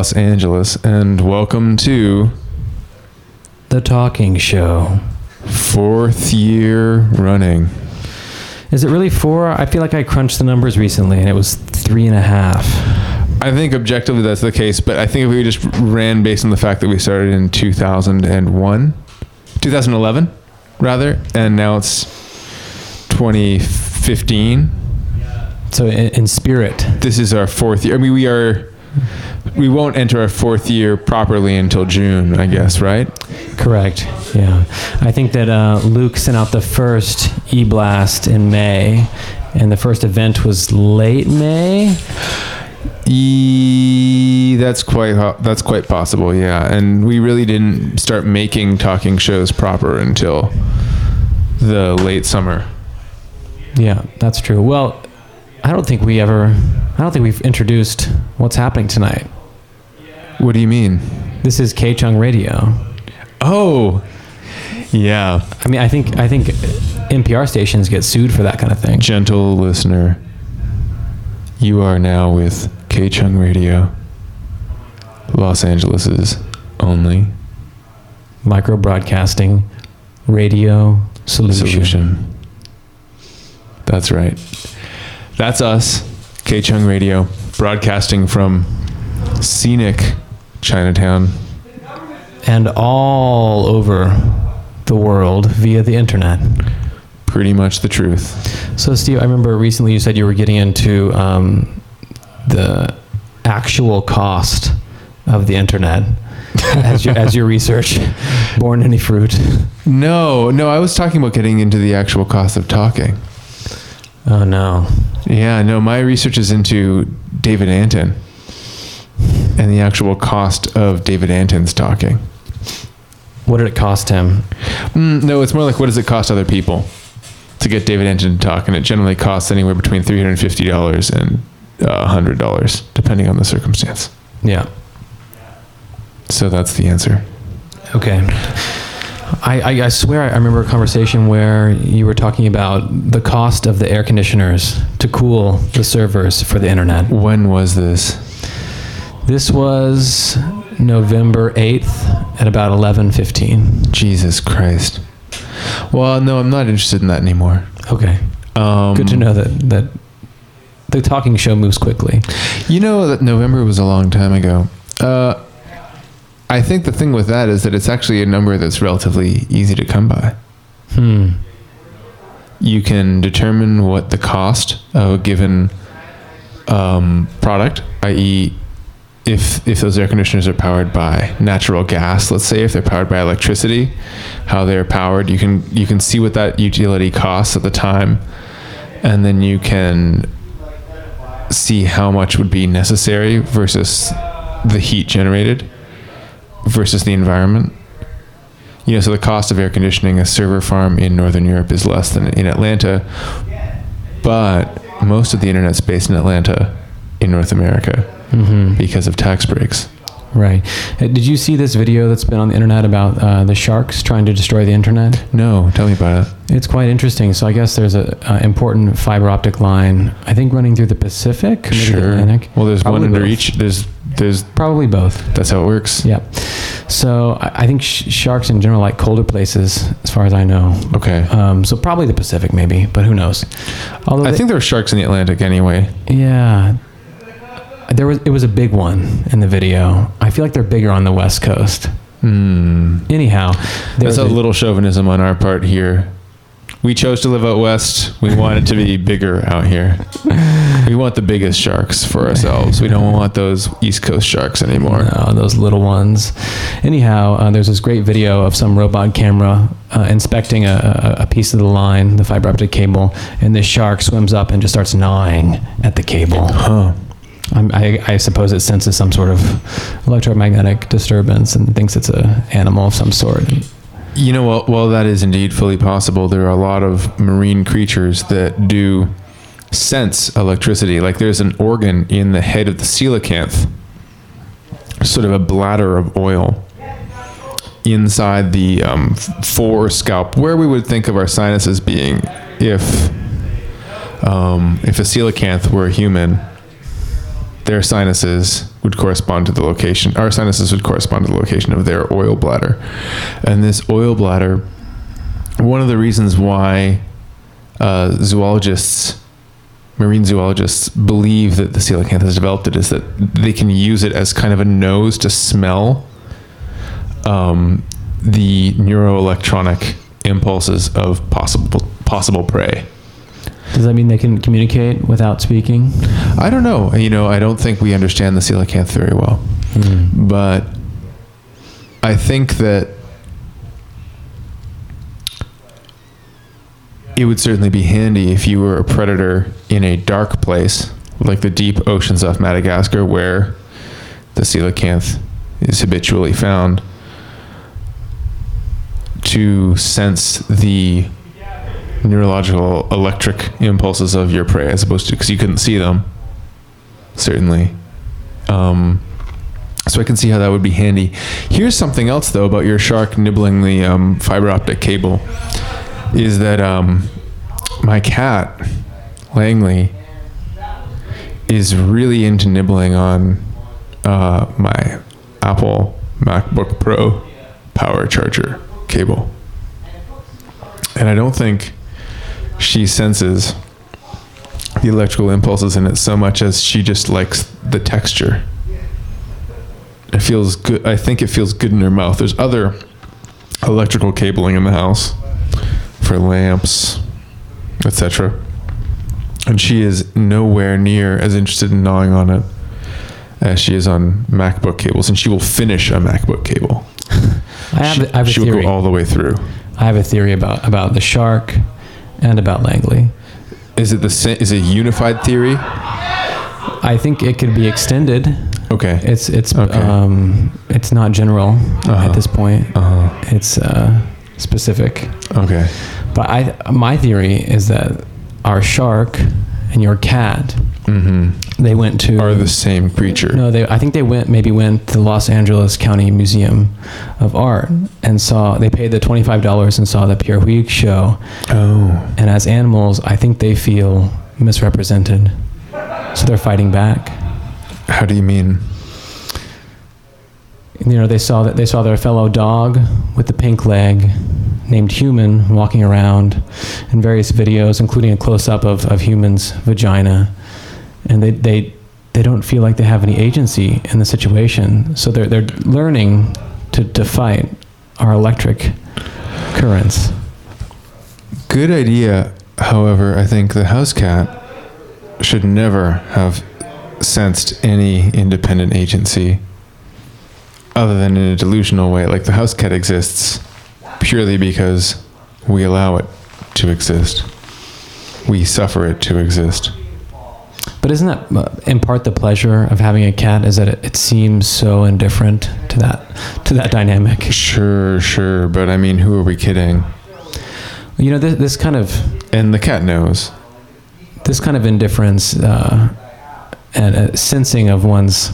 Los Angeles, and welcome to The Talking Show. 4th year running. Is it really 4? I feel like I crunched the numbers recently and it was 3.5. I think objectively that's the case, but I think if we just ran based on the fact that we started in 2011 rather, and now it's 2015. So in spirit. This is our 4th year. I mean, we won't enter our 4th year properly until June, I guess, right? Correct. Yeah. I think that Luke sent out the first e-blast in May, and the first event was late May. That's quite possible, yeah. And we really didn't start making talking shows proper until the late summer. Yeah, that's true. Well, I don't think we've introduced what's happening tonight. What do you mean? This is K-Chung Radio. Oh, yeah. I mean, I think NPR stations get sued for that kind of thing. Gentle listener, you are now with K-Chung Radio, Los Angeles's only micro broadcasting radio solution. That's right. That's us, K-Chung Radio, broadcasting from scenic Chinatown. And all over the world via the internet. Pretty much the truth. So, Steve, I remember recently you said you were getting into the actual cost of the internet. as your research borne any fruit? No, I was talking about getting into the actual cost of talking. Oh, no. Yeah, no, my research is into David Anton and the actual cost of David Anton's talking. What did it cost him? No, it's more like what does it cost other people to get David Anton to talk? And it generally costs anywhere between $350 and $100, depending on the circumstance. Yeah. So that's the answer. Okay. I swear I remember a conversation where you were talking about the cost of the air conditioners to cool the servers for the internet. When was this? This was November 8th at about 11:15. Jesus Christ. Well, no, I'm not interested in that anymore. Okay. Good to know that the talking show moves quickly. You know that November was a long time ago. I think the thing with that is that it's actually a number that's relatively easy to come by. You can determine what the cost of a given product, i.e., if those air conditioners are powered by natural gas, let's say, if they're powered by electricity, how they're powered, you can see what that utility costs at the time, and then you can see how much would be necessary versus the heat generated versus the environment. So the cost of air conditioning a server farm in Northern Europe is less than in Atlanta, but most of the internet's based in Atlanta in North America because of tax breaks. Right. Did you see this video that's been on the internet about the sharks trying to destroy the internet? No, tell me about it. It's quite interesting. So I guess there's a important fiber optic line, I think running through the Pacific, maybe sure. the Atlantic. Well, there's probably one under both. each. There's probably both. That's how it works. Yeah. So I think sharks in general like colder places, as far as I know. Okay. So probably the Pacific, maybe, but who knows? Although I think there are sharks in the Atlantic anyway. Yeah. It was a big one in the video. I feel like they're bigger on the West Coast. Anyhow, there's a little chauvinism on our part here. We chose to live out west. We want it to be bigger out here. We want the biggest sharks for ourselves. We don't want those East Coast sharks anymore. No, those little ones. Anyhow, there's this great video of some robot camera inspecting a piece of the line, the fiber optic cable, and this shark swims up and just starts gnawing at the cable. Huh. I suppose it senses some sort of electromagnetic disturbance and thinks it's an animal of some sort. While that is indeed fully possible, there are a lot of marine creatures that do sense electricity. Like there's an organ in the head of the coelacanth, sort of a bladder of oil inside the forescalp, where we would think of our sinuses being if a coelacanth were a human. their sinuses would correspond to the location. Our sinuses would correspond to the location of their oil bladder. And this oil bladder, one of the reasons why marine zoologists believe that the coelacanth has developed it is that they can use it as kind of a nose to smell the neuroelectronic impulses of possible prey. Does that mean they can communicate without speaking? I don't know. I don't think we understand the coelacanth very well. But I think that it would certainly be handy if you were a predator in a dark place, like the deep oceans off Madagascar, where the coelacanth is habitually found, to sense the neurological electric impulses of your prey, as opposed to, because you couldn't see them, certainly. So I can see how that would be handy. Here's something else, though, about your shark nibbling the fiber optic cable, is that my cat, Langley, is really into nibbling on my Apple MacBook Pro power charger cable. And I don't think she senses the electrical impulses in it so much as she just likes the texture. It feels good. I think it feels good in her mouth. There's other electrical cabling in the house for lamps, etc. And she is nowhere near as interested in gnawing on it as she is on MacBook cables. And she will finish a MacBook cable. I have a she will theory. go all the way through. I have a theory about the shark and about Langley. Is it is it a unified theory? I think it could be extended. Okay. It's not general at this point. It's specific. Okay. But my theory is that our shark and your cat, they went to... are the same creature. No, I think they went to the Los Angeles County Museum of Art and they paid the $25 and saw the Pierre Huyghe show. Oh. And as animals, I think they feel misrepresented. So they're fighting back. How do you mean? They saw their fellow dog with the pink leg, named Human, walking around in various videos, including a close-up of Human's vagina, and they don't feel like they have any agency in the situation. So they're learning to fight our electric currents. Good idea. However, I think the house cat should never have sensed any independent agency other than in a delusional way. Like, the house cat exists purely because we allow it to exist. We suffer it to exist. But isn't that in part the pleasure of having a cat, is that it seems so indifferent to that dynamic? Sure. But I mean, who are we kidding? This kind of... And the cat knows. This kind of indifference and sensing of one's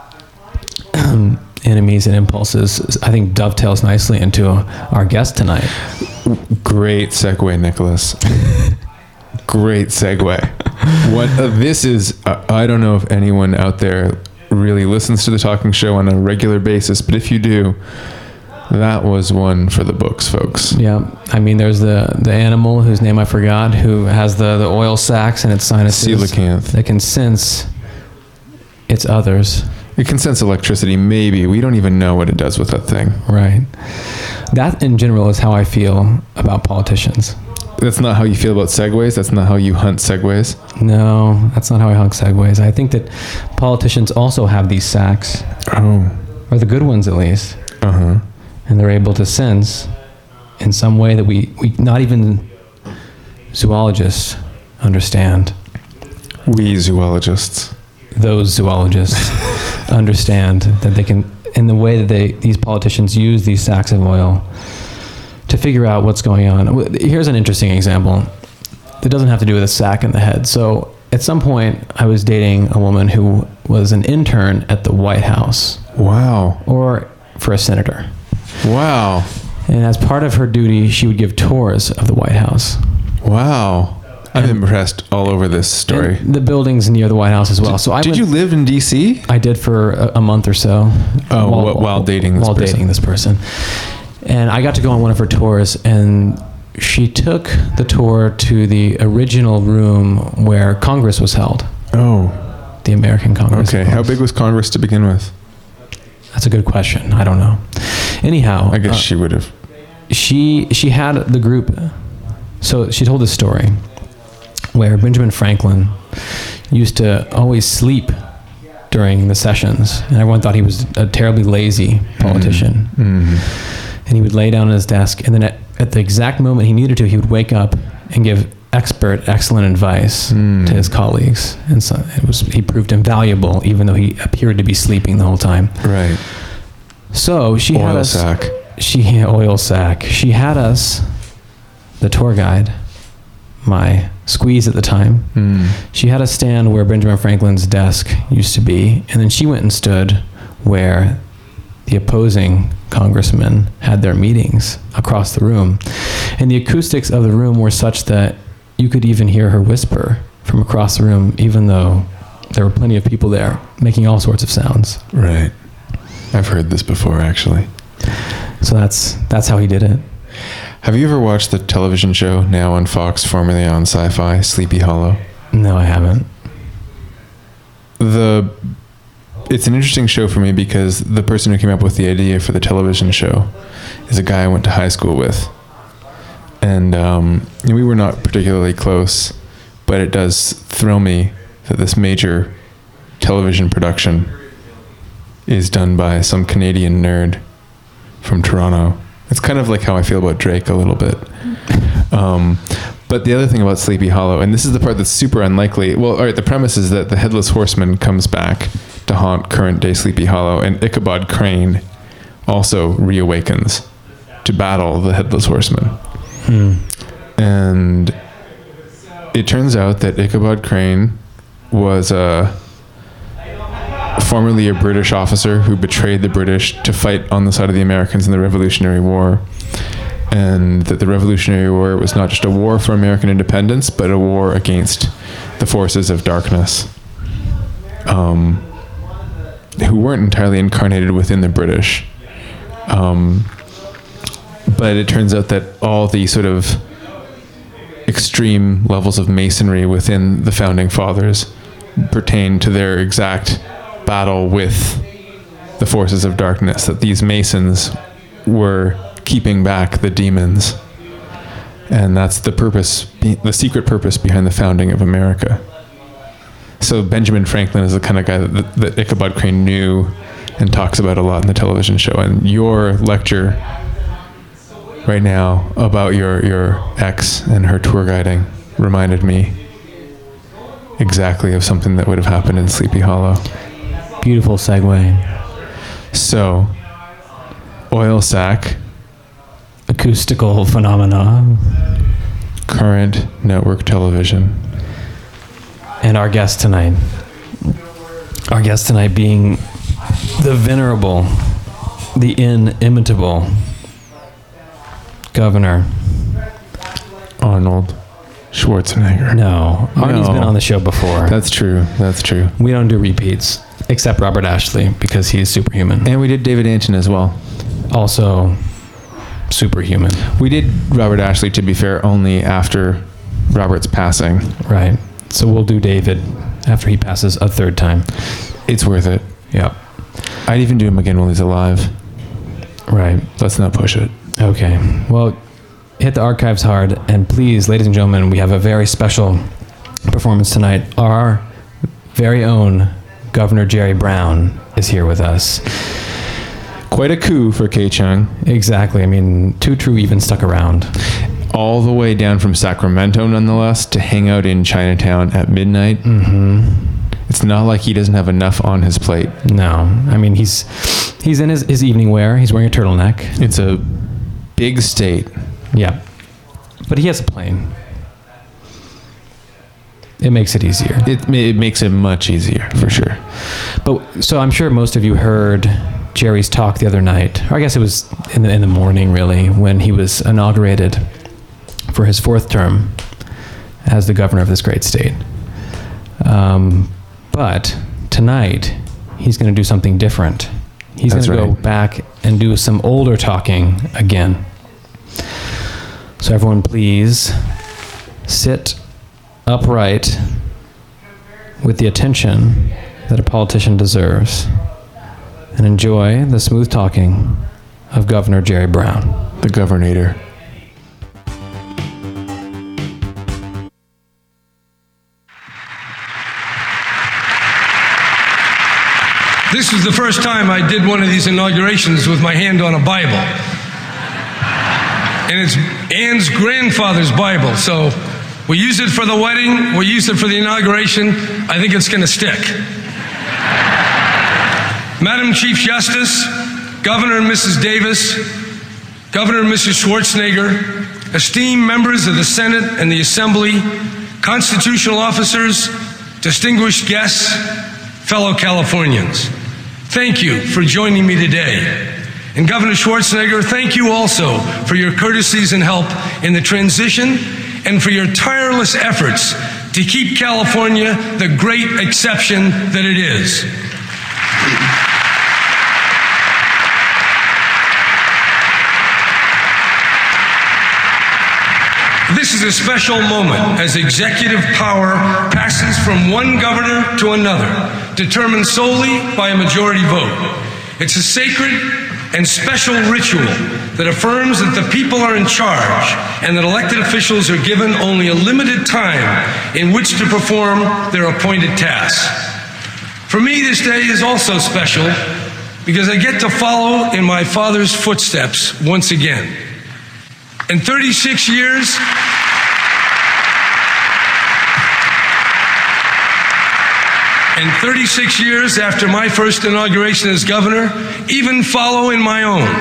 enemies and impulses, I think, dovetails nicely into our guest tonight. Great segue, Nicholas. Great segue. This is, I don't know if anyone out there really listens to the talking show on a regular basis, but if you do, that was one for the books, folks. Yeah. I mean, there's the animal whose name I forgot, who has the oil sacs in its sinuses. Coelacanth. That can sense its others. It can sense electricity, maybe. We don't even know what it does with that thing. Right. That, in general, is how I feel about politicians. That's not how you feel about segways? That's not how you hunt segways? No, that's not how I hunt segways. I think that politicians also have these sacs. Oh. Or the good ones, at least. Uh-huh. And they're able to sense in some way that we not even zoologists understand. We zoologists. Those zoologists understand that they can, in the way that these politicians use these sacks of oil to figure out what's going on. Here's an interesting example. It doesn't have to do with a sack in the head. So at some point, I was dating a woman who was an intern at the White House. Wow. Or for a senator. Wow. And as part of her duty, she would give tours of the White House. Wow. I'm impressed all over this story. And the building's near the White House as well. Did you live in D.C.? I did for a month or so. While dating this person. While dating this person. And I got to go on one of her tours, and she took the tour to the original room where Congress was held. Oh. The American Congress. Okay. How big was Congress to begin with? That's a good question. I don't know. Anyhow. I guess she would have. She had the group. So she told this story where Benjamin Franklin used to always sleep during the sessions, and everyone thought he was a terribly lazy politician. Mm-hmm. And he would lay down at his desk, and then at the exact moment he needed to, he would wake up and give excellent advice to his colleagues. And so he proved invaluable, even though he appeared to be sleeping the whole time. Right. So she had us. Oil sack. She had us, the tour guide, my squeeze at the time. She had us stand where Benjamin Franklin's desk used to be, and then she went and stood where the opposing congressmen had their meetings across the room. And the acoustics of the room were such that you could even hear her whisper from across the room, even though there were plenty of people there making all sorts of sounds. Right. I've heard this before, actually. So that's how he did it. Have you ever watched the television show now on Fox, formerly on Sci-Fi, Sleepy Hollow? No, I haven't. It's an interesting show for me because the person who came up with the idea for the television show is a guy I went to high school with. And we were not particularly close, but it does thrill me that this major television production is done by some Canadian nerd from Toronto. It's kind of like how I feel about Drake a little bit. But the other thing about Sleepy Hollow, and this is the part that's super unlikely. Well, all right, the premise is that the Headless Horseman comes back to haunt current day Sleepy Hollow, and Ichabod Crane also reawakens to battle the Headless Horseman. And it turns out that Ichabod Crane was formerly a British officer who betrayed the British to fight on the side of the Americans in the Revolutionary War. And that the Revolutionary War was not just a war for American independence, but a war against the forces of darkness, who weren't entirely incarnated within the British. But it turns out that all the sort of extreme levels of masonry within the Founding Fathers pertain to their exact battle with the forces of darkness, that these Masons were keeping back the demons. And that's the purpose, the secret purpose behind the founding of America. So Benjamin Franklin is the kind of guy that Ichabod Crane knew and talks about a lot in the television show. And your lecture right now about your ex and her tour guiding reminded me exactly of something that would have happened in Sleepy Hollow. Beautiful segue. So, oil sack. Acoustical phenomena. Current network television. And our guest tonight. Our guest tonight being the venerable, the inimitable Governor Arnold Schwarzenegger. No, Arnie's been on the show before. That's true. We don't do repeats, except Robert Ashley, because he's superhuman. And we did David Antin as well. Also superhuman. We did Robert Ashley, to be fair, only after Robert's passing. Right. So we'll do David after he passes a third time. It's worth it. Yep. I'd even do him again while he's alive. Right. Let's not push it. Okay. Well, hit the archives hard, and please, ladies and gentlemen, we have a very special performance tonight. Our very own Governor Jerry Brown is here with us. Quite a coup for K-Chung. Exactly. I mean, Two True even stuck around. All the way down from Sacramento, nonetheless, to hang out in Chinatown at midnight. It's not like he doesn't have enough on his plate. No. I mean, he's in his evening wear. He's wearing a turtleneck. It's a big state. Yeah. But he has a plane. It makes it easier. It makes it much easier, for sure. But so I'm sure most of you heard Jerry's talk the other night, or I guess it was in the morning, really, when he was inaugurated for his fourth term as the governor of this great state. But tonight, he's going to do something different. He's going to go back and do some older talking again. So everyone please sit upright with the attention that a politician deserves and enjoy the smooth talking of Governor Jerry Brown. The Governator. This is the first time I did one of these inaugurations with my hand on a Bible. And it's Ann's grandfather's Bible, so we use it for the wedding, we use it for the inauguration. I think it's going to stick. Madam Chief Justice, Governor and Mrs. Davis, Governor and Mrs. Schwarzenegger, esteemed members of the Senate and the Assembly, constitutional officers, distinguished guests, fellow Californians, thank you for joining me today. And Governor Schwarzenegger, thank you also for your courtesies and help in the transition and for your tireless efforts to keep California the great exception that it is. This is a special moment as executive power passes from one governor to another, determined solely by a majority vote. It's a sacred and special ritual that affirms that the people are in charge and that elected officials are given only a limited time in which to perform their appointed tasks. For me, this day is also special because I get to follow in my father's footsteps once again. In 36 years, after my first inauguration as governor, even follow in my own.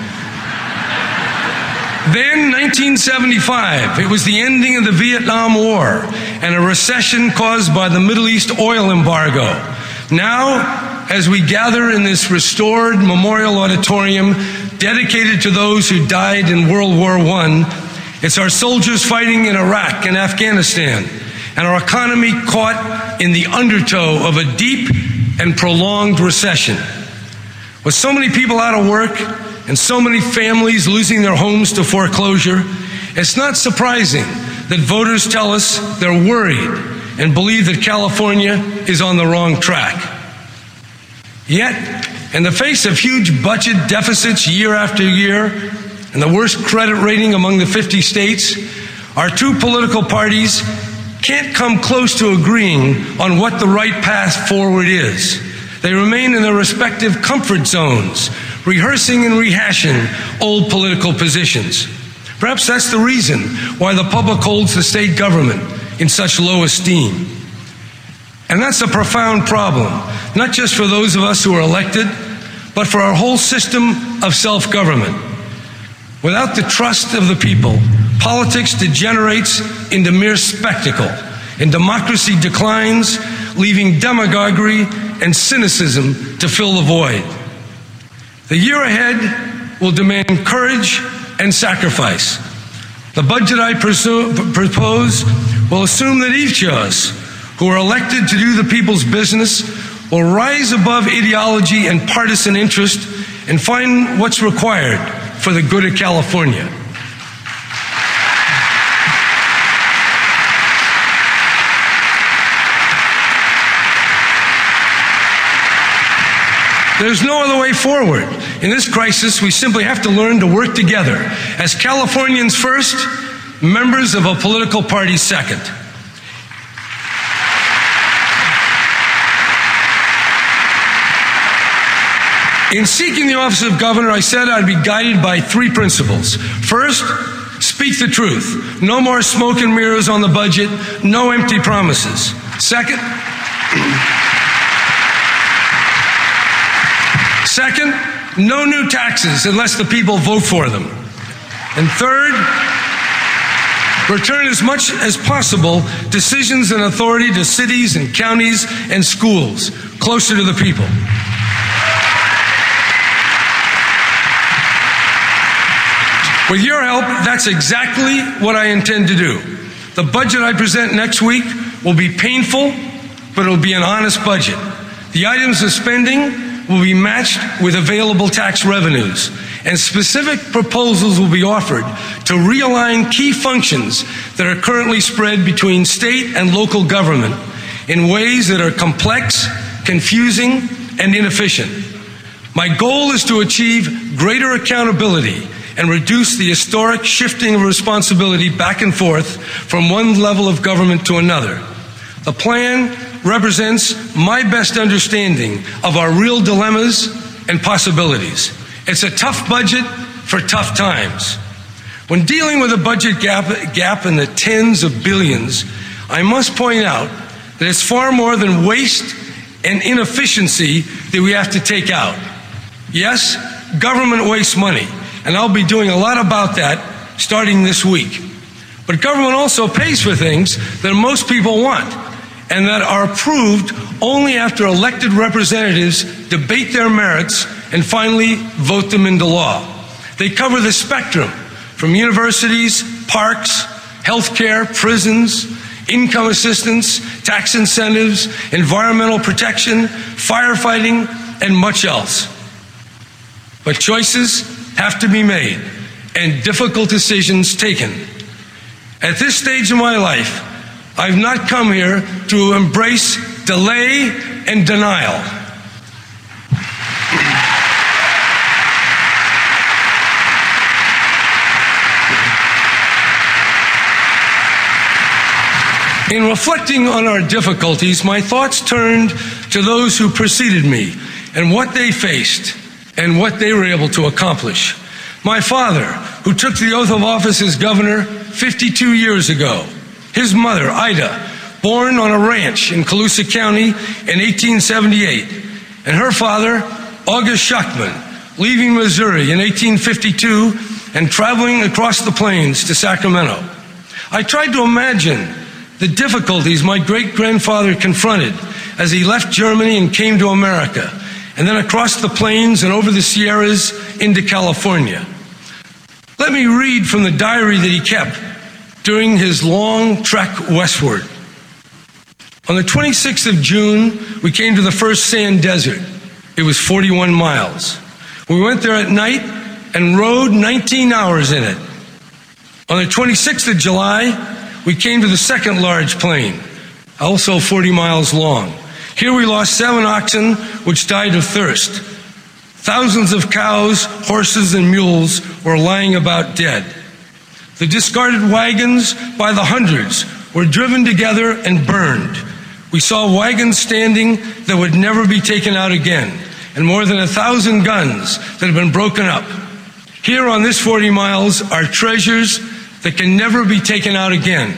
Then, 1975, it was the ending of the Vietnam War and a recession caused by the Middle East oil embargo. Now, as we gather in this restored memorial auditorium dedicated to those who died in World War I, it's our soldiers fighting in Iraq and Afghanistan, and our economy caught in the undertow of a deep and prolonged recession. With so many people out of work and so many families losing their homes to foreclosure, it's not surprising that voters tell us they're worried and believe that California is on the wrong track. Yet, in the face of huge budget deficits year after year and the worst credit rating among the 50 states, our two political parties can't come close to agreeing on what the right path forward is. They remain in their respective comfort zones, rehearsing and rehashing old political positions. Perhaps that's the reason why the public holds the state government in such low esteem. And that's a profound problem, not just for those of us who are elected, but for our whole system of self-government. Without the trust of the people, politics degenerates into mere spectacle, and democracy declines, leaving demagoguery and cynicism to fill the void. The year ahead will demand courage and sacrifice. The budget I propose will assume that each of us who are elected to do the people's business will rise above ideology and partisan interest and find what's required for the good of California. There's no other way forward. In this crisis, we simply have to learn to work together as Californians first, members of a political party second. In seeking the office of governor, I said I'd be guided by three principles. First, speak the truth. No more smoke and mirrors on the budget, no empty promises. Second, no new taxes unless the people vote for them. And third, return as much as possible decisions and authority to cities and counties and schools, closer to the people. With your help, that's exactly what I intend to do. The budget I present next week will be painful, but it will be an honest budget. The items of spending will be matched with available tax revenues, and specific proposals will be offered to realign key functions that are currently spread between state and local government in ways that are complex, confusing, and inefficient. My goal is to achieve greater accountability and reduce the historic shifting of responsibility back and forth from one level of government to another. The plan represents my best understanding of our real dilemmas and possibilities. It's a tough budget for tough times. When dealing with a budget gap in the tens of billions, I must point out that it's far more than waste and inefficiency that we have to take out. Yes, government wastes money, and I'll be doing a lot about that starting this week. But government also pays for things that most people want and that are approved only after elected representatives debate their merits and finally vote them into law. They cover the spectrum from universities, parks, healthcare, prisons, income assistance, tax incentives, environmental protection, firefighting, and much else. But choices have to be made and difficult decisions taken. At this stage of my life, I've not come here to embrace delay and denial. In reflecting on our difficulties, my thoughts turned to those who preceded me and what they faced and what they were able to accomplish. My father, who took the oath of office as governor 52 years ago. His mother, Ida, born on a ranch in Colusa County in 1878. And her father, August Schuckman, leaving Missouri in 1852 and traveling across the plains to Sacramento. I tried to imagine the difficulties my great-grandfather confronted as he left Germany and came to America, and then across the plains and over the Sierras into California. Let me read from the diary that he kept during his long trek westward. On the 26th of June, we came to the first sand desert. It was 41 miles. We went there at night and rode 19 hours in it. On the 26th of July, we came to the second large plain, also 40 miles long. Here we lost 7 oxen, which died of thirst. Thousands of cows, horses, and mules were lying about dead. The discarded wagons by the hundreds were driven together and burned. We saw wagons standing that would never be taken out again, and more than 1,000 guns that had been broken up. Here on this 40 miles are treasures that can never be taken out again.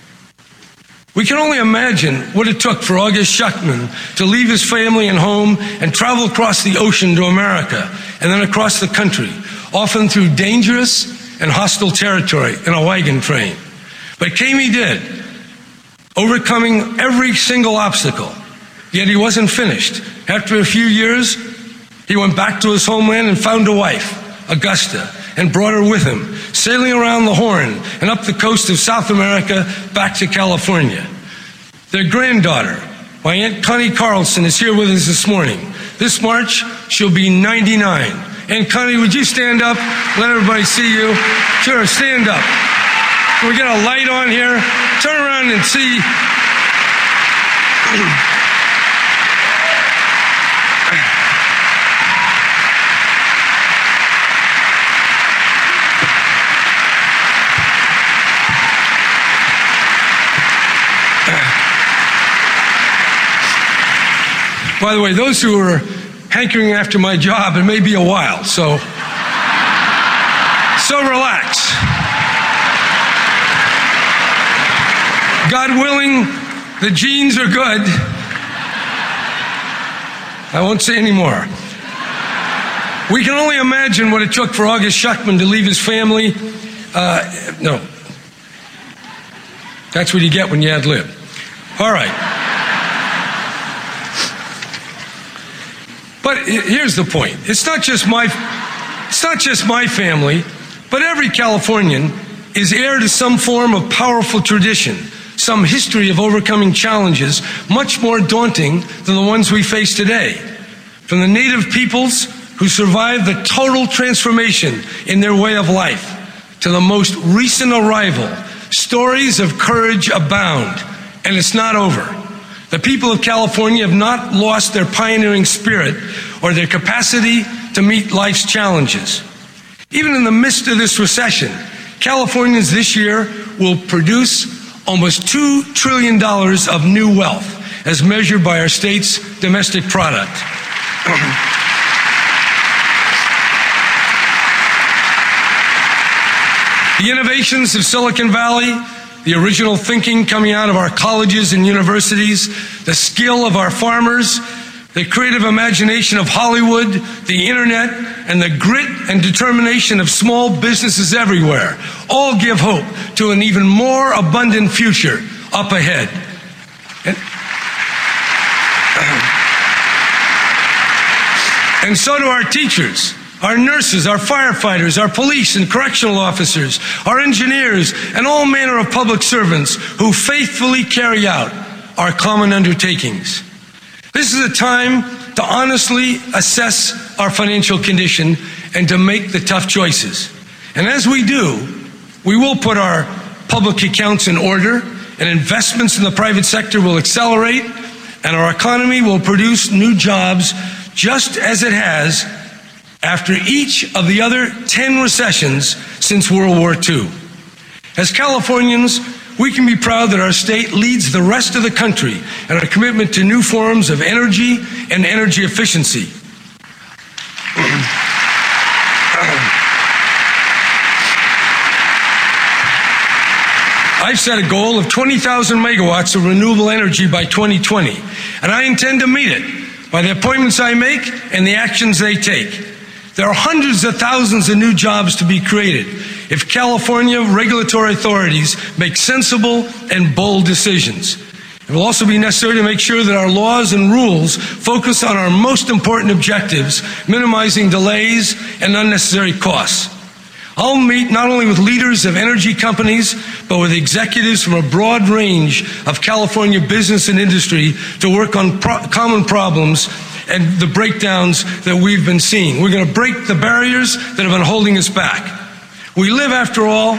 We can only imagine what it took for August Schuckman to leave his family and home and travel across the ocean to America and then across the country, often through dangerous and hostile territory in a wagon train. But came he did, overcoming every single obstacle. Yet he wasn't finished. After a few years, he went back to his homeland and found a wife, Augusta, and brought her with him, sailing around the Horn and up the coast of South America back to California. Their granddaughter, my Aunt Connie Carlson, is here with us this morning. This March, she'll be 99. Aunt Connie, would you stand up? Let everybody see you. Sure, stand up. Can we get a light on here? Turn around and see. By the way, those who are hankering after my job, it may be a while, so relax. God willing, the genes are good. I won't say any more. We can only imagine what it took for August Schuckman to leave his family. No. That's what you get when you ad lib. All right. But here's the point. It's not just my family, but every Californian is heir to some form of powerful tradition, some history of overcoming challenges much more daunting than the ones we face today. From the native peoples who survived the total transformation in their way of life to the most recent arrival, stories of courage abound, and it's not over. The people of California have not lost their pioneering spirit or their capacity to meet life's challenges. Even in the midst of this recession, Californians this year will produce almost $2 trillion of new wealth as measured by our state's domestic product. The innovations of Silicon Valley, the original thinking coming out of our colleges and universities, the skill of our farmers, the creative imagination of Hollywood, the internet, and the grit and determination of small businesses everywhere all give hope to an even more abundant future up ahead. And so do our teachers, our nurses, our firefighters, our police and correctional officers, our engineers, and all manner of public servants who faithfully carry out our common undertakings. This is a time to honestly assess our financial condition and to make the tough choices. And as we do, we will put our public accounts in order, and investments in the private sector will accelerate, and our economy will produce new jobs just as it has after each of the other 10 recessions since World War II. As Californians, we can be proud that our state leads the rest of the country in our commitment to new forms of energy and energy efficiency. I've set a goal of 20,000 megawatts of renewable energy by 2020, and I intend to meet it by the appointments I make and the actions they take. There are hundreds of thousands of new jobs to be created if California regulatory authorities make sensible and bold decisions. It will also be necessary to make sure that our laws and rules focus on our most important objectives, minimizing delays and unnecessary costs. I'll meet not only with leaders of energy companies, but with executives from a broad range of California business and industry to work on common problems and the breakdowns that we've been seeing. We're going to break the barriers that have been holding us back. We live, after all,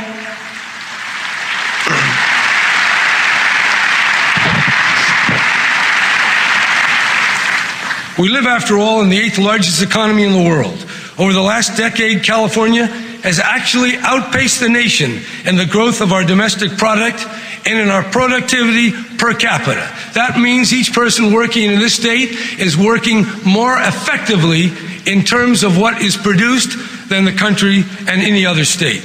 in the 8th largest economy in the world. Over the last decade, California has actually outpaced the nation in the growth of our domestic product and in our productivity per capita. That means each person working in this state is working more effectively in terms of what is produced than the country and any other state.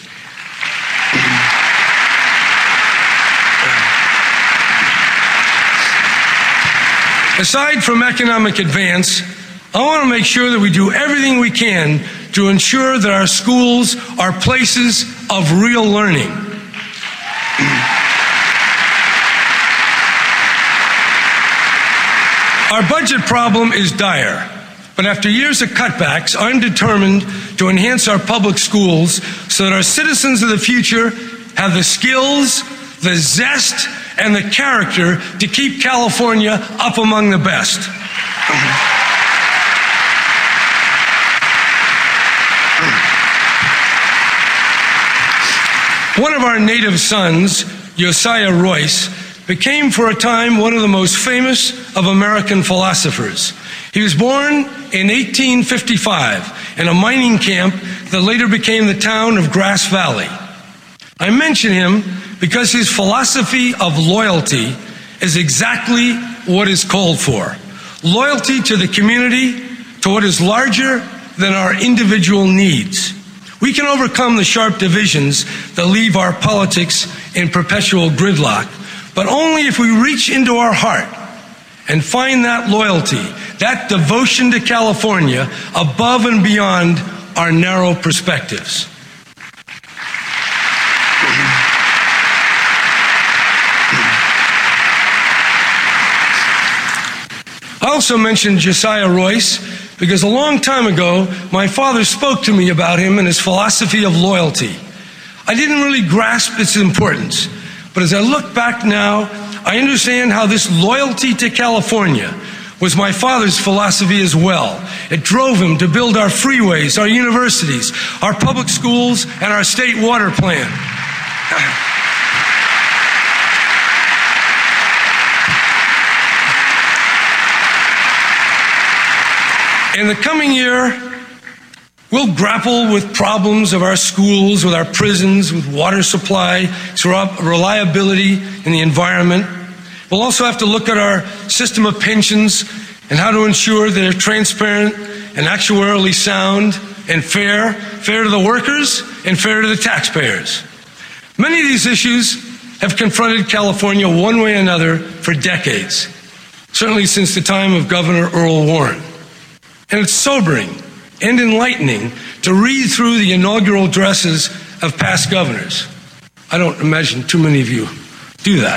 Aside from economic advance, I want to make sure that we do everything we can to ensure that our schools are places of real learning. Our budget problem is dire, but after years of cutbacks, I'm determined to enhance our public schools so that our citizens of the future have the skills, the zest, and the character to keep California up among the best. One of our native sons, Josiah Royce, became for a time one of the most famous of American philosophers. He was born in 1855 in a mining camp that later became the town of Grass Valley. I mention him because his philosophy of loyalty is exactly what is called for. Loyalty to the community, to what is larger than our individual needs. We can overcome the sharp divisions that leave our politics in perpetual gridlock, but only if we reach into our heart and find that loyalty, that devotion to California above and beyond our narrow perspectives. I also mentioned Josiah Royce because a long time ago, my father spoke to me about him and his philosophy of loyalty. I didn't really grasp its importance, but as I look back now, I understand how this loyalty to California was my father's philosophy as well. It drove him to build our freeways, our universities, our public schools, and our state water plan. In the coming year, we'll grapple with problems of our schools, with our prisons, with water supply, reliability in the environment. We'll also have to look at our system of pensions and how to ensure they're transparent and actuarially sound and fair to the workers and fair to the taxpayers. Many of these issues have confronted California one way or another for decades, certainly since the time of Governor Earl Warren. And it's sobering and enlightening to read through the inaugural addresses of past governors. I don't imagine too many of you do that.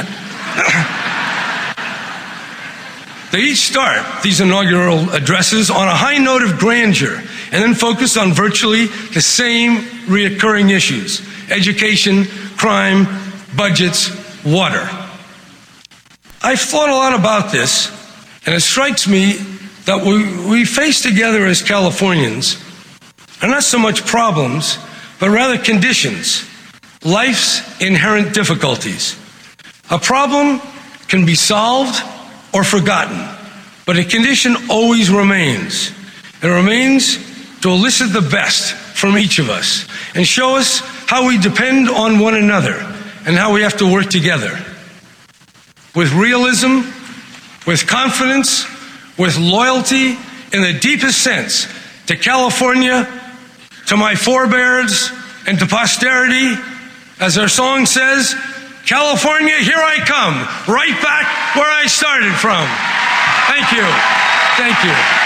They each start these inaugural addresses on a high note of grandeur and then focus on virtually the same reoccurring issues: education, crime, budgets, water. I've thought a lot about this, and it strikes me that we face together as Californians are not so much problems, but rather conditions, life's inherent difficulties. A problem can be solved or forgotten, but a condition always remains. It remains to elicit the best from each of us and show us how we depend on one another and how we have to work together. With realism, with confidence, with loyalty in the deepest sense to California, to my forebears, and to posterity. As our song says, California, here I come, right back where I started from. Thank you. Thank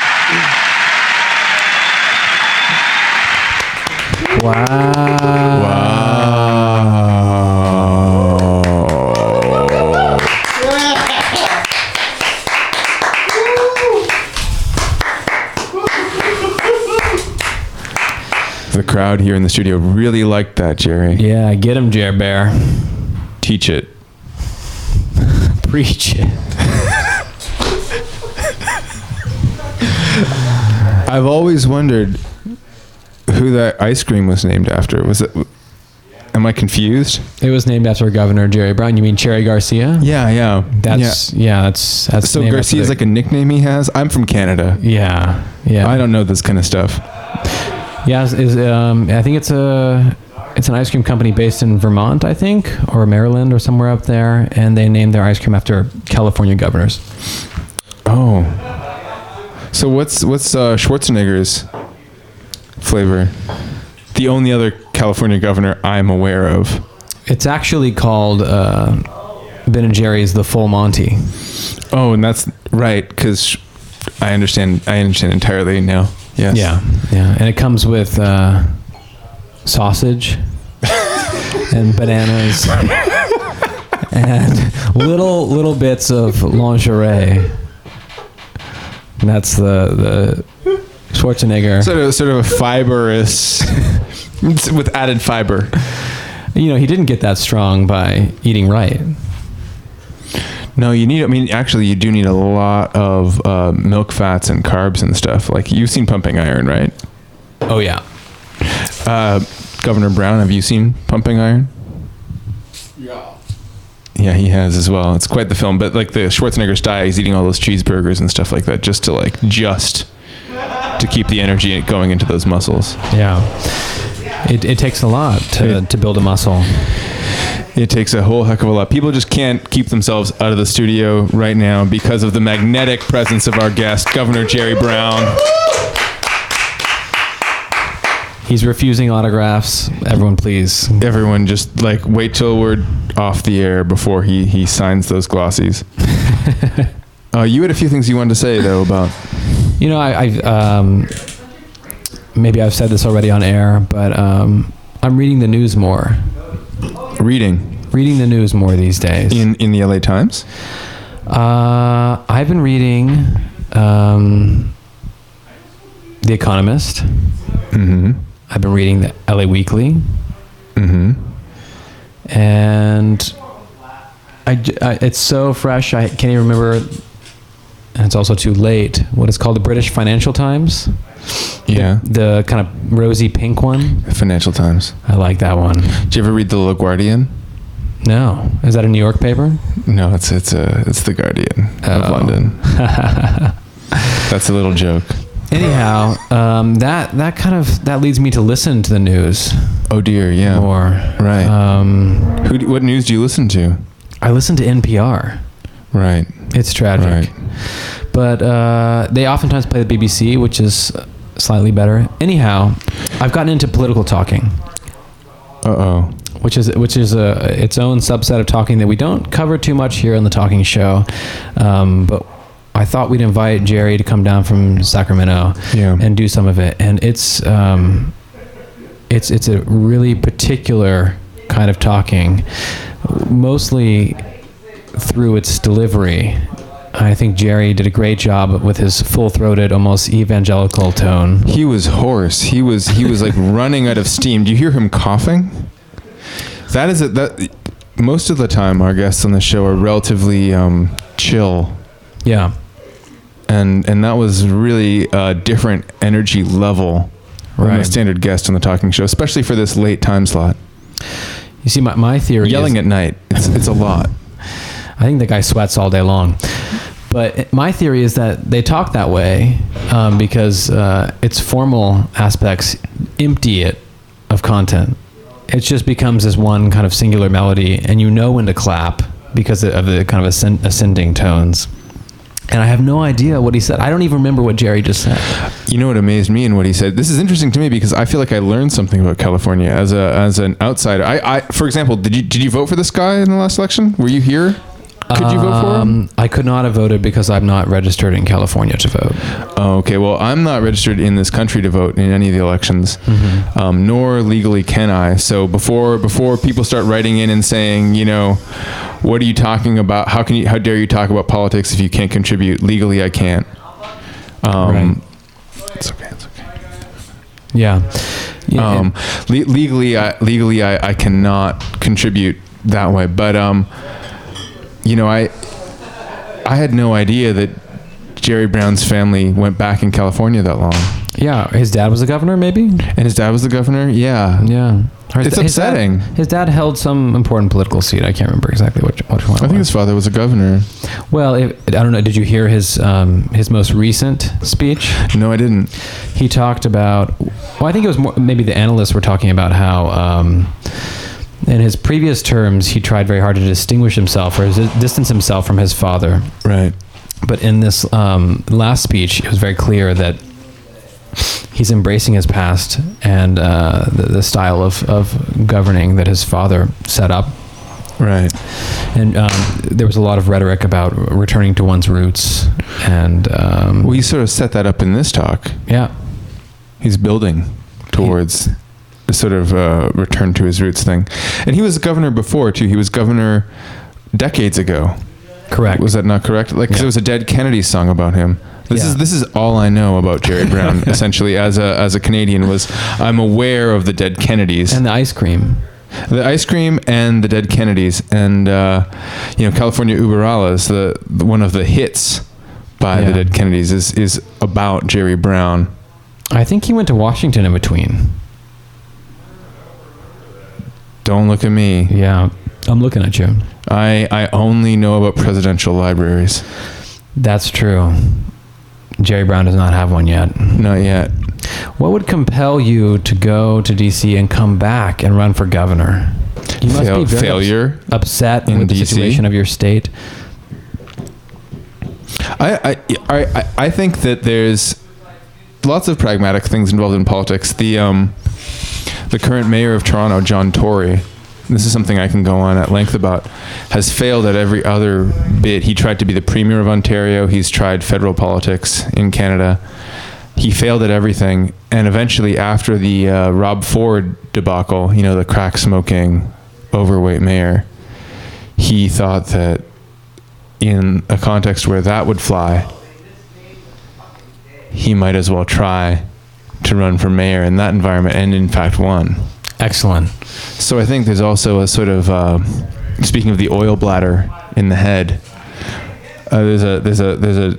you. Wow. The crowd here in the studio really liked that, Jerry. Yeah, get him, Jer Bear. Teach it. Preach it. I've always wondered who that ice cream was named after. Was it? Am I confused? It was named after Governor Jerry Brown. You mean Cherry Garcia? Yeah. That's So Garcia's like a nickname he has. I'm from Canada. Yeah. I don't know this kind of stuff. Yeah, I think it's an ice cream company based in Vermont, I think, or Maryland, or somewhere up there, and they named their ice cream after California governors. Oh, so what's Schwarzenegger's flavor? The only other California governor I'm aware of. It's actually called Ben & Jerry's The Full Monty. Oh, and that's right, because I understand entirely now. Yes. Yeah, and it comes with sausage and bananas and little bits of lingerie. And that's the Schwarzenegger. Sort of a fibrous with added fiber. He didn't get that strong by eating right. No, you do need a lot of milk fats and carbs and stuff. Like, you've seen Pumping Iron, right? Oh, yeah. Governor Brown, have you seen Pumping Iron? Yeah, he has as well. It's quite the film. But like the Schwarzenegger's diet, he's eating all those cheeseburgers and stuff like that just to keep the energy going into those muscles. Yeah. It takes a lot to build a muscle. It takes a whole heck of a lot. People just can't keep themselves out of the studio right now because of the magnetic presence of our guest, Governor Jerry Brown. He's refusing autographs. Everyone, please. Everyone, just wait till we're off the air before he signs those glossies. You had a few things you wanted to say though about. Maybe I've said this already on air, but I'm reading the news more. Reading the news more these days. In the LA Times? I've been reading The Economist. Mm-hmm. I've been reading the LA Weekly. Mm-hmm. and it's so fresh. I can't even remember. And it's also too late. What is called the British Financial Times. Yeah. The kind of rosy pink one. Financial Times. I like that one. Did you ever read the Le Guardian? No. Is that a New York paper? No, it's the Guardian of London. That's a little joke. Anyhow, that leads me to listen to the news. Oh dear, yeah. More. Right. What news do you listen to? I listen to NPR. Right. It's tragic. Right. But they oftentimes play the BBC, which is slightly better. Anyhow, I've gotten into political talking. Uh-oh. Which is its own subset of talking that we don't cover too much here on the Talking Show. But I thought we'd invite Jerry to come down from Sacramento and do some of it. And it's a really particular kind of talking, mostly through its delivery. I think Jerry did a great job with his full-throated, almost evangelical tone. He was hoarse. He was like running out of steam. Do you hear him coughing? That is it. That most of the time, our guests on the show are relatively chill. Yeah. And that was really a different energy level from a standard guest on the Talking Show, especially for this late time slot. You see, my theory Yelling at night, it's a lot. I think the guy sweats all day long. But my theory is that they talk that way because its formal aspects empty it of content. It just becomes this one kind of singular melody, and you know when to clap because of the kind of ascending tones. And I have no idea what he said. I don't even remember what Jerry just said. You know what amazed me in what he said? This is interesting to me because I feel like I learned something about California as an outsider. I for example, did you vote for this guy in the last election? Were you here? Could you vote for him? I could not have voted because I'm not registered in California to vote. Oh, okay. Well, I'm not registered in this country to vote in any of the elections, nor legally can I. So before people start writing in and saying, what are you talking about? How dare you talk about politics if you can't contribute? Legally, I can't. Right. It's okay. Yeah. Legally, I cannot contribute that way. But I had no idea that Jerry Brown's family went back in California that long. Yeah, his dad was the governor, maybe? And his dad was the governor? Yeah. Yeah. It's upsetting. His dad held some important political seat. I can't remember exactly which one. I think his father was a governor. Well, I don't know. Did you hear his most recent speech? No, I didn't. He talked about, I think it was more, maybe the analysts were talking about how in his previous terms, he tried very hard to distinguish himself or distance himself from his father. Right. But in this last speech, it was very clear that he's embracing his past and the style of governing that his father set up. Right. And there was a lot of rhetoric about returning to one's roots. And well, he sort of set that up in this talk. Yeah. He's building towards the sort of return to his roots thing. And he was governor before, too. He was governor decades ago. Correct. Was that not correct? Like, 'cause there was a Dead Kennedy song about him. This is all I know about Jerry Brown, essentially, as a Canadian, was I'm aware of the Dead Kennedys. And the ice cream. The ice cream and the Dead Kennedys. And, California Uber Alles, the one of the hits by the Dead Kennedys is about Jerry Brown. I think he went to Washington in between. Don't look at me. Yeah, I'm looking at you. I only know about presidential libraries. That's true. Jerry Brown does not have one yet. Not yet. What would compel you to go to D.C. and come back and run for governor? You must be very upset with the situation of your state. I think that there's lots of pragmatic things involved in politics. The current mayor of Toronto, John Tory, this is something I can go on at length about, has failed at every other bit. He tried to be the premier of Ontario. He's tried federal politics in Canada. He failed at everything. And eventually, after the Rob Ford debacle, the crack-smoking, overweight mayor, he thought that in a context where that would fly, he might as well try to run for mayor in that environment, and in fact won. Excellent. So I think there's also a sort of speaking of the oil bladder in the head. There's a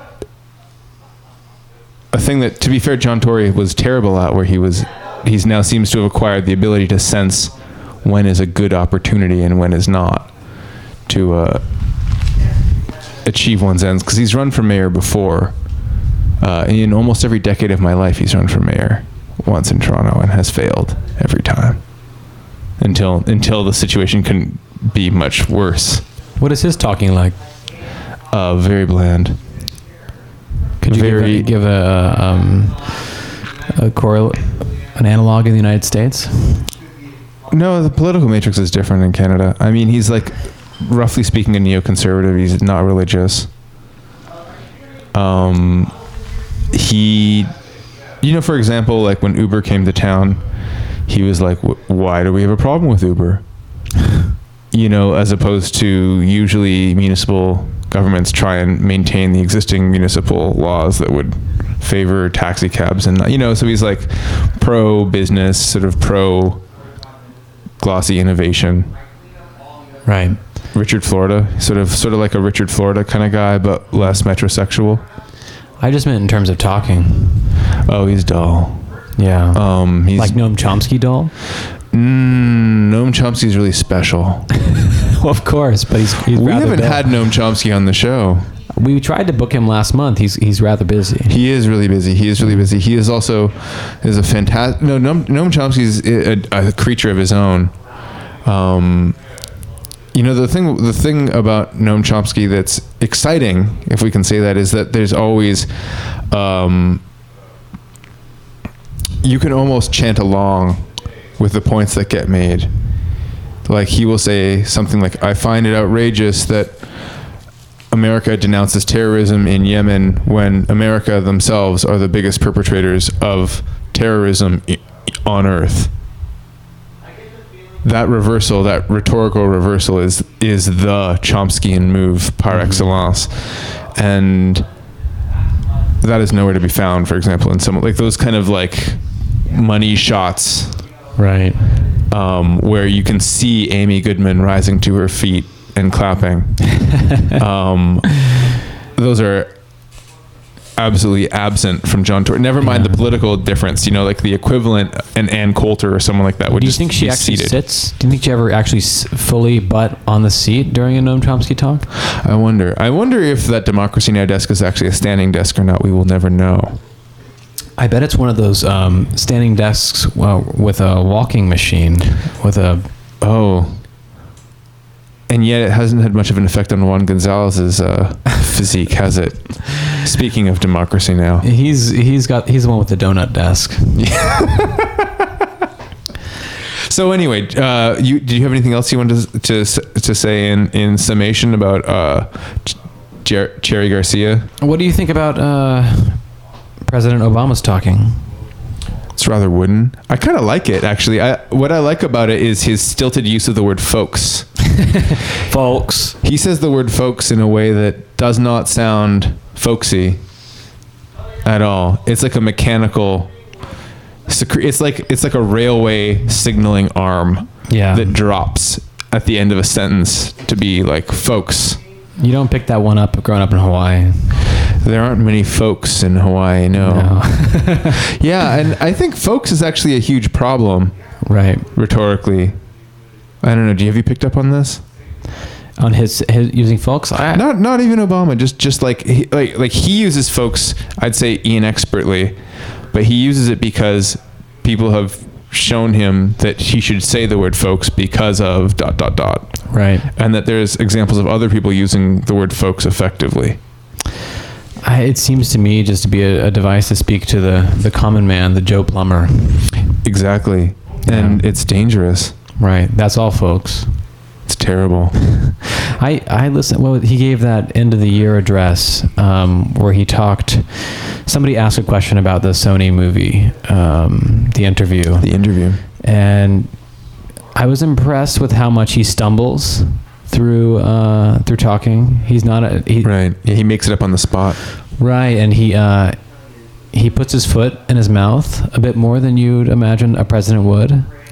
thing that, to be fair, John Tory was terrible at, where he's now seems to have acquired the ability to sense when is a good opportunity and when is not to achieve one's ends. Because he's run for mayor before. In almost every decade of my life, he's run for mayor once in Toronto and has failed every time until the situation can be much worse. What is his talking like? Very bland. Could you give an analog in the United States? No, the political matrix is different in Canada. I mean, he's like, roughly speaking, a neoconservative. He's not religious. For example, like when Uber came to town, he was like, why do we have a problem with Uber? As opposed to usually municipal governments try and maintain the existing municipal laws that would favor taxi cabs. And, so he's like pro-business, sort of pro-glossy innovation. Right. Richard Florida, sort of like a Richard Florida kind of guy, but less metrosexual. I just meant in terms of talking. Oh, he's dull. Yeah. He's like Noam Chomsky dull? Noam Chomsky's really special. Well, of course, but he's we rather haven't dull. had Noam Chomsky on the show. We tried to book him last month. He's rather busy. He is really busy. He is a fantastic. No, Noam Chomsky's a creature of his own. The thing about Noam Chomsky that's exciting, if we can say that, is that there's always, you can almost chant along with the points that get made. Like, he will say something like, I find it outrageous that America denounces terrorism in Yemen when America themselves are the biggest perpetrators of terrorism on earth. That reversal, that rhetorical reversal is the Chomskyan move par excellence. And that is nowhere to be found, for example, in some, like, those kind of like money shots. Right. Where you can see Amy Goodman rising to her feet and clapping. Those are absolutely absent from John Tory. Never mind the political difference, like the equivalent, an Ann Coulter or someone like that would just be seated. Do you think she actually sits? Do you think she ever actually fully butt on the seat during a Noam Chomsky talk? I wonder if that Democracy Now! Desk is actually a standing desk or not. We will never know. I bet it's one of those standing desks with a walking machine with a... Oh. And yet it hasn't had much of an effect on Juan Gonzalez's physique, has it? Speaking of Democracy Now! He's the one with the donut desk. So anyway, do you have anything else you wanted to say in summation about Cherry Garcia? What do you think about President Obama's talking? It's rather wooden. I kind of like it, actually. What I like about it is his stilted use of the word folks. Folks. He says the word folks in a way that does not sound folksy at all. It's like a mechanical... It's like a railway signaling arm that drops at the end of a sentence to be like folks. You don't pick that one up growing up in Hawaii. There aren't many folks in Hawaii, no. Yeah, and I think folks is actually a huge problem. Right. Rhetorically. I don't know. Have you picked up on this? On his using folks? Not even Obama. Just like he uses folks, I'd say inexpertly, but he uses it because people have shown him that he should say the word folks because of ... Right. And that there's examples of other people using the word folks effectively. It seems to me just to be a device to speak to the common man, the Joe Plumber. Exactly. And it's dangerous. Right. That's all, folks. It's terrible. I listened. Well, he gave that end of the year address where he talked. Somebody asked a question about the Sony movie, The Interview. And I was impressed with how much he stumbles through talking. He's not right. Yeah, he makes it up on the spot. Right, and he puts his foot in his mouth a bit more than you'd imagine a president would.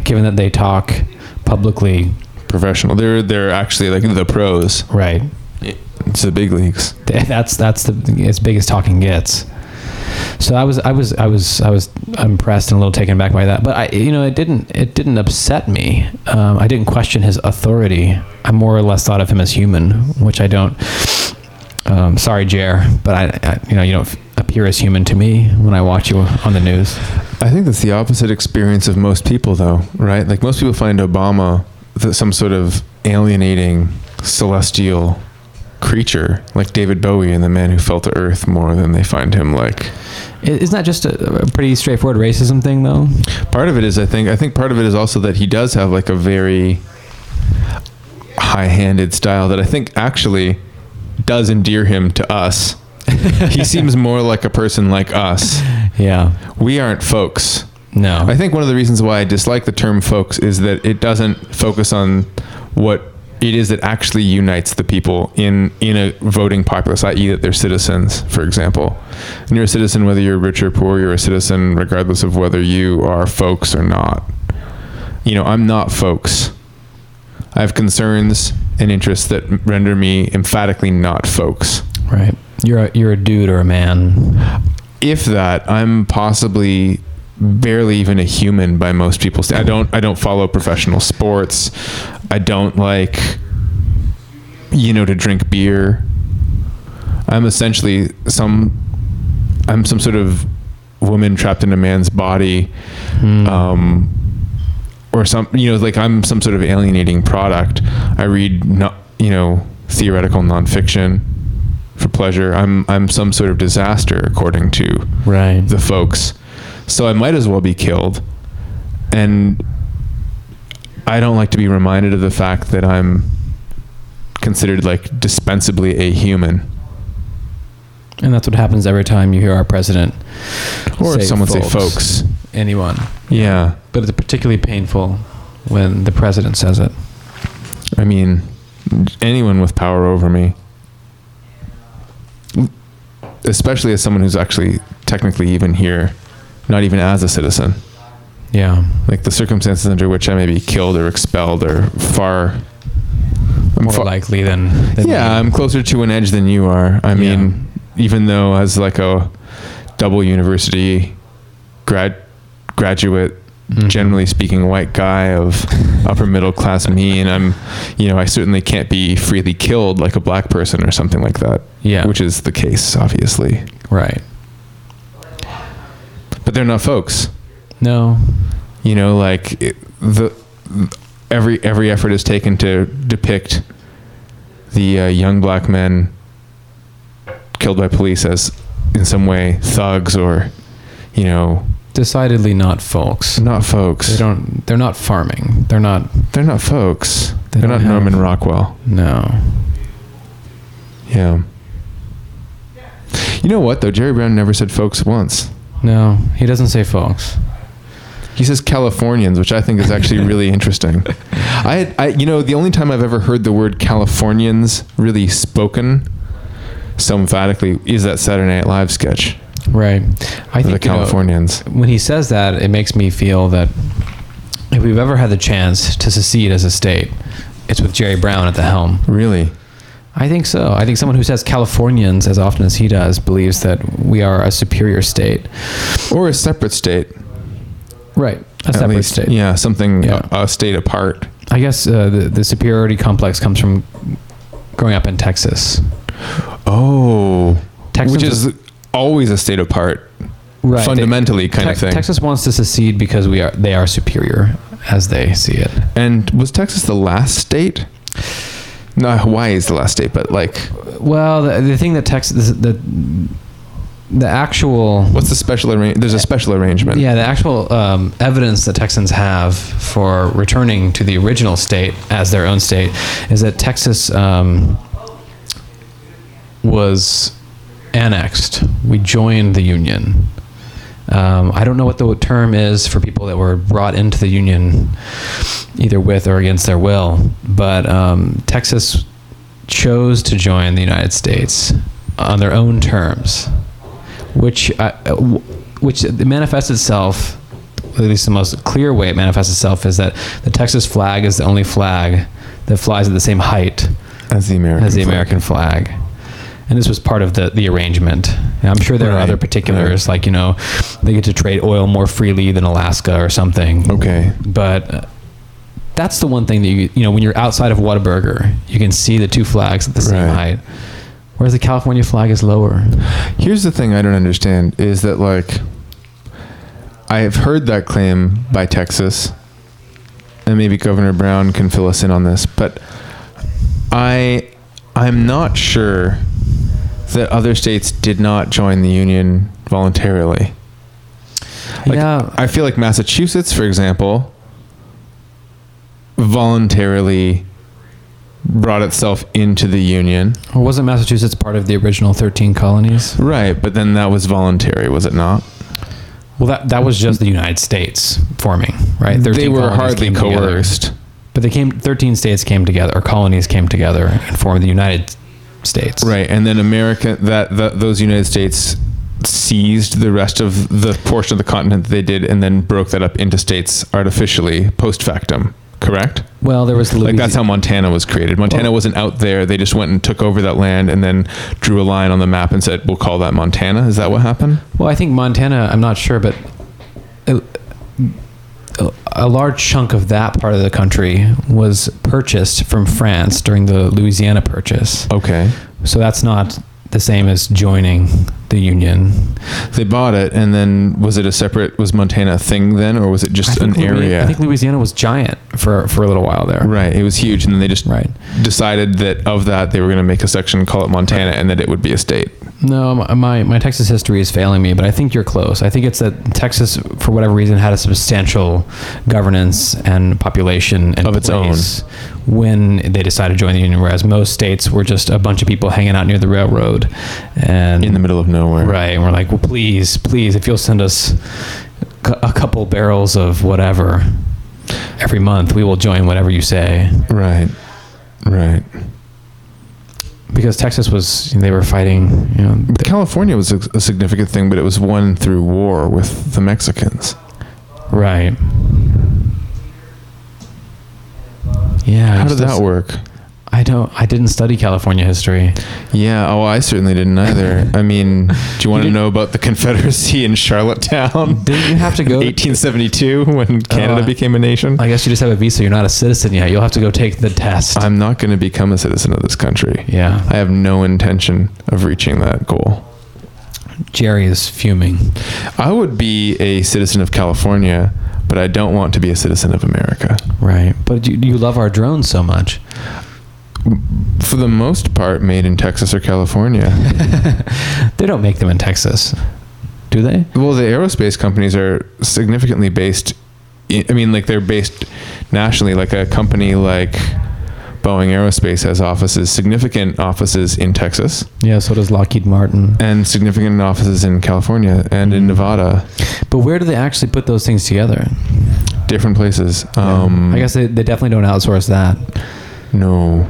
given that they talk publicly. Professional. They're actually like the pros. Right. It's the big leagues. That's the as big as talking gets. So I was impressed and a little taken aback by that, but it didn't upset me. I didn't question his authority. I more or less thought of him as human, which I don't. Sorry, Jer, but I you don't appear as human to me when I watch you on the news. I think that's the opposite experience of most people, though, right? Like most people find Obama some sort of alienating celestial creature, like David Bowie and the Man Who Fell to Earth, more than they find him like. Isn't that just a pretty straightforward racism thing, though? Part of it is, I think part of it is also that he does have like a very high-handed style that I think actually does endear him to us. He seems more like a person like us. Yeah. We aren't folks. No. I think one of the reasons why I dislike the term folks is that it doesn't focus on what it is that actually unites the people in a voting populace, i.e. that they're citizens, for example. And you're a citizen whether you're rich or poor, you're a citizen regardless of whether you are folks or not. I'm not folks. I have concerns and interests that render me emphatically not folks. Right. You're a dude or a man. If that, I'm possibly barely even a human by most people's. I don't follow professional sports. I don't like, to drink beer. I'm essentially some sort of woman trapped in a man's body, or some, like I'm some sort of alienating product. I read, theoretical nonfiction for pleasure. I'm some sort of disaster according to the folks. So I might as well be killed. And I don't like to be reminded of the fact that I'm considered like dispensably a human. And that's what happens every time you hear our president or someone say folks. Anyone. Yeah. But it's particularly painful when the president says it. I mean, anyone with power over me, especially as someone who's actually technically even here, not even as a citizen. Yeah. Like the circumstances under which I may be killed or expelled are far more likely than yeah, I'm closer to an edge than you are. I mean, even though as like a double university graduate, generally speaking, white guy of upper middle class me, and I'm, I certainly can't be freely killed like a black person or something like that. Yeah. Which is the case, obviously. Right. But they're not folks. No. Every effort is taken to depict the young black men killed by police as in some way thugs or, decidedly not folks. Not folks. They're not farming. They're not folks. They're not Norman Rockwell. No. Yeah. You know what though? Jerry Brown never said folks once. No, he doesn't say folks. He says Californians, which I think is actually really interesting. The only time I've ever heard the word Californians really spoken so emphatically is that Saturday Night Live sketch. Right. I think the Californians. When he says that, it makes me feel that if we've ever had the chance to secede as a state, it's with Jerry Brown at the helm. Really? I think so. I think someone who says Californians as often as he does believes that we are a superior state. Or a separate state. Right. A separate state. Yeah, something, a state apart. I guess the superiority complex comes from growing up in Texas. Oh. Texas which is always a state apart. Right. Fundamentally kind of thing. Texas wants to secede because they are superior as they see it. And was Texas the last state? No, Hawaii is the last state, but like... Well, the thing that Texas... The actual... What's the special arrangement? There's a special arrangement. Yeah, the actual evidence that Texans have for returning to the original state as their own state is that Texas was annexed. We joined the Union. I don't know what the term is for people that were brought into the Union either with or against their will, but Texas chose to join the United States on their own terms, which manifests itself at least the most clear way it manifests itself, is that the Texas flag is the only flag that flies at the same height as the American flag. And this was part of the arrangement. And I'm sure there are other particulars, like, you know, they get to trade oil more freely than Alaska or something. Okay. But that's the one thing that you know, when you're outside of Whataburger, you can see the two flags at the same height. Whereas the California flag is lower. Here's the thing I don't understand is that, like, I have heard that claim by Texas, and maybe Governor Brown can fill us in on this, but I'm not sure that other states did not join the union voluntarily. Like, yeah. I feel like Massachusetts, for example, voluntarily brought itself into the union. Or wasn't Massachusetts part of the original 13 colonies? Right, but then that was voluntary, was it not? Well, that was just the United States forming, right? They were hardly coerced. Together. But 13 states came together, or colonies came together and formed the United States. Right, and then those United States seized the rest of the portion of the continent that they did, and then broke that up into states artificially post factum. Correct? Well, there was like that's how Montana was created. Montana wasn't out there. They just went and took over that land and then drew a line on the map and said, "We'll call that Montana." Is that what happened? Well, I think Montana, I'm not sure, but a large chunk of that part of the country was purchased from France during the Louisiana Purchase. Okay. So that's not the same as joining the union. They bought it, and then was Montana a thing then, or was it just an area? I think Louisiana was giant for a little while there. Right, it was huge, and then they just decided that of that they were going to make a section, call it Montana, and that it would be a state. No, my Texas history is failing me, but I think you're close. I think it's that Texas, for whatever reason, had a substantial governance and population of its own when they decided to join the union, whereas most states were just a bunch of people hanging out near the railroad and in the middle of nowhere. Right, and we're like, well, please, if you'll send us a couple barrels of whatever every month, we will join whatever you say. Right. Because Texas they were fighting, you know. California was a significant thing, but it was won through war with the Mexicans. Right. Yeah. How did that work? I didn't study California history. Yeah, I certainly didn't either. I mean, do you want to know about the Confederacy in Charlottetown? Didn't you have to go 1872 when Canada became a nation? I guess you just have a visa. You're not a citizen yet. You'll have to go take the test. I'm not going to become a citizen of this country. Yeah. I have no intention of reaching that goal. Jerry is fuming. I would be a citizen of California, but I don't want to be a citizen of America. Right. But you love our drones so much. For the most part, made in Texas or California. They don't make them in Texas, do they? Well, the aerospace companies are significantly based. They're based nationally. Like a company like Boeing Aerospace has significant offices in Texas. Yeah, so does Lockheed Martin. And significant offices in California and in Nevada. But where do they actually put those things together? Different places. I guess they definitely don't outsource that. No.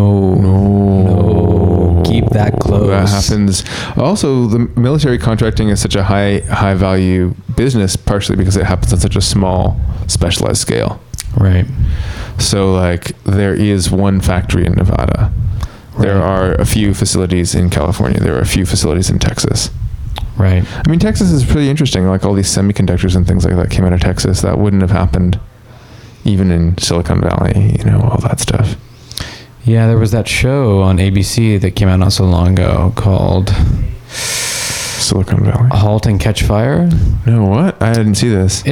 Keep that close. That happens. Also, the military contracting is such a high value business, partially because it happens on such a small, specialized scale. Right. So, like, there is one factory in Nevada. Right. There are a few facilities in California. There are a few facilities in Texas. Right. I mean, Texas is pretty interesting. Like, all these semiconductors and things like that came out of Texas. That wouldn't have happened even in Silicon Valley, all that stuff. Yeah, there was that show on ABC that came out not so long ago called Silicon Valley. Halt and Catch Fire. No, what? I didn't see this.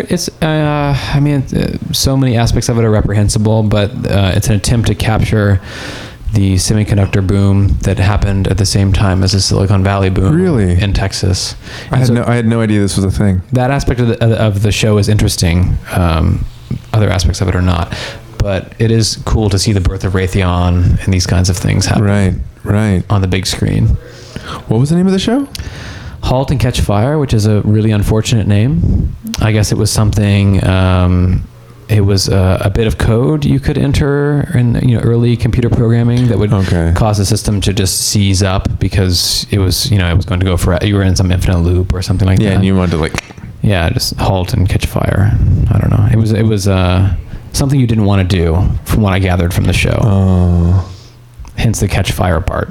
So many aspects of it are reprehensible, but it's an attempt to capture the semiconductor boom that happened at the same time as the Silicon Valley boom. Really? In Texas. I had no idea this was a thing. That aspect of the show is interesting. Other aspects of it are not. But it is cool to see the birth of Raytheon and these kinds of things happen. Right. On the big screen. What was the name of the show? Halt and Catch Fire, which is a really unfortunate name. I guess it was something. It was a bit of code you could enter in early computer programming that would cause the system to just seize up because it was going to go for, you were in some infinite loop or something like that. Yeah, and you wanted to Yeah, just halt and catch fire. I don't know. It was something you didn't want to do, from what I gathered from the show. Oh. Hence the catch fire part.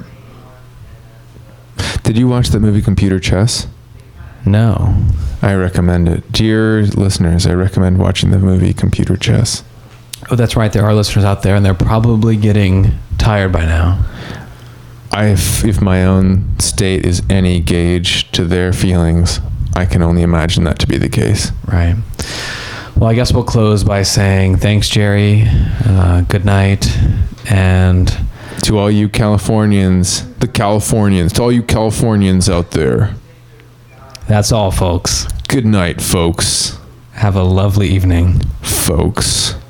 Did you watch the movie Computer Chess? No. I recommend it. Dear listeners, I recommend watching the movie Computer Chess. Oh, that's right. There are listeners out there, and they're probably getting tired by now. If my own state is any gauge to their feelings, I can only imagine that to be the case. Right. Well, I guess we'll close by saying thanks, Jerry. Good night. And to all you Californians, to all you Californians out there. That's all, folks. Good night, folks. Have a lovely evening. Folks.